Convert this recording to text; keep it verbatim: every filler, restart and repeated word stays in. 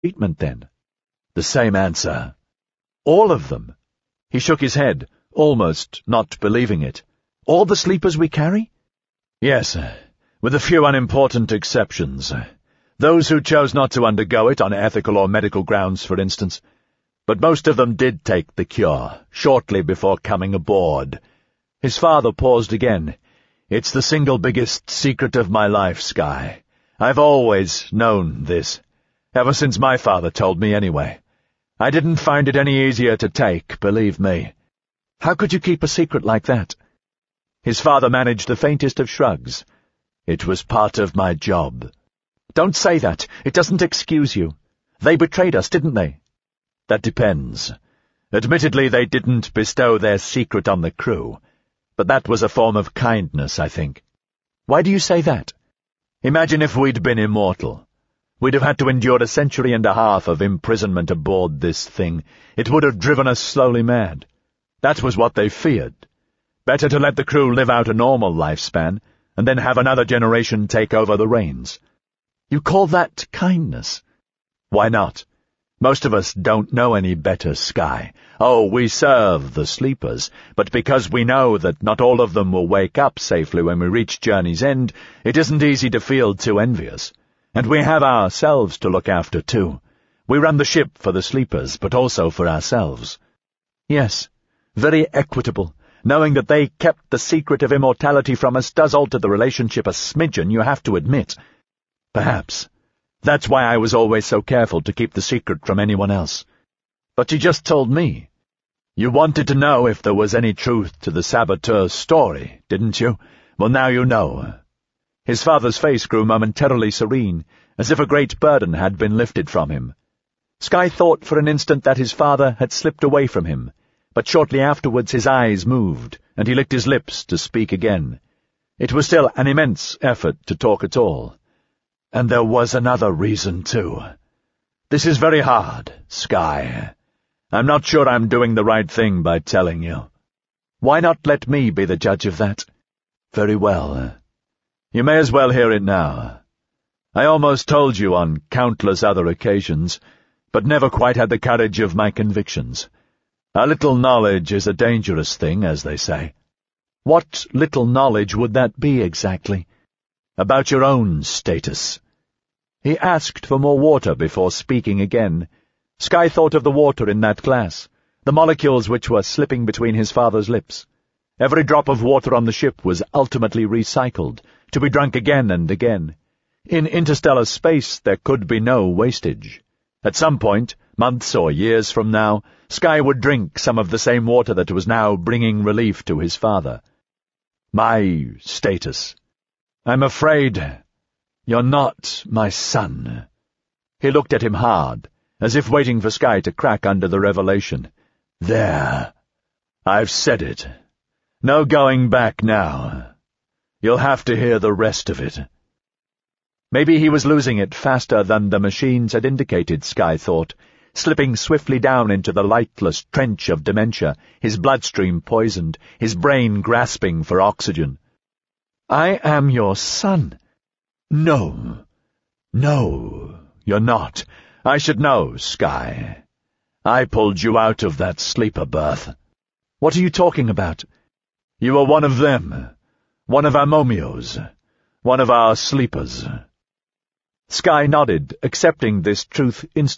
treatment then? The same answer. All of them? He shook his head, almost not believing it. All the sleepers we carry? Yes, with a few unimportant exceptions. Those who chose not to undergo it on ethical or medical grounds, for instance. But most of them did take the cure, shortly before coming aboard. His father paused again. It's the single biggest secret of my life, Skye. I've always known this. Ever since my father told me anyway. I didn't find it any easier to take, believe me. How could you keep a secret like that? His father managed the faintest of shrugs. It was part of my job. Don't say that. It doesn't excuse you. They betrayed us, didn't they? That depends. Admittedly, they didn't bestow their secret on the crew, but that was a form of kindness, I think. Why do you say that? Imagine if we'd been immortal. We'd have had to endure a century and a half of imprisonment aboard this thing. It would have driven us slowly mad. That was what they feared. Better to let the crew live out a normal lifespan, and then have another generation take over the reins. You call that kindness? Why not? Most of us don't know any better, Skye. Oh, we serve the sleepers, but because we know that not all of them will wake up safely when we reach journey's end, it isn't easy to feel too envious. And we have ourselves to look after, too. We run the ship for the sleepers, but also for ourselves. Yes, very equitable. Knowing that they kept the secret of immortality from us does alter the relationship a smidgen, you have to admit. Perhaps. That's why I was always so careful to keep the secret from anyone else. But you just told me. You wanted to know if there was any truth to the saboteur's story, didn't you? Well, now you know. His father's face grew momentarily serene, as if a great burden had been lifted from him. Skye thought for an instant that his father had slipped away from him, but shortly afterwards his eyes moved, and he licked his lips to speak again. It was still an immense effort to talk at all. And there was another reason, too. This is very hard, Skye. I'm not sure I'm doing the right thing by telling you. Why not let me be the judge of that? Very well. You may as well hear it now. I almost told you on countless other occasions, but never quite had the courage of my convictions. A little knowledge is a dangerous thing, as they say. What little knowledge would that be exactly? About your own status. He asked for more water before speaking again. Skye thought of the water in that glass, the molecules which were slipping between his father's lips. Every drop of water on the ship was ultimately recycled, to be drunk again and again. In interstellar space there could be no wastage. At some point, months or years from now, Skye would drink some of the same water that was now bringing relief to his father. My status. I'm afraid you're not my son. He looked at him hard, as if waiting for Skye to crack under the revelation. There. I've said it. No going back now. You'll have to hear the rest of it. Maybe he was losing it faster than the machines had indicated, Skye thought, slipping swiftly down into the lightless trench of dementia, his bloodstream poisoned, his brain grasping for oxygen. I am your son. No. No, you're not. I should know, Skye. I pulled you out of that sleeper berth. What are you talking about? You were one of them. One of our momios. One of our sleepers. Skye nodded, accepting this truth instantly.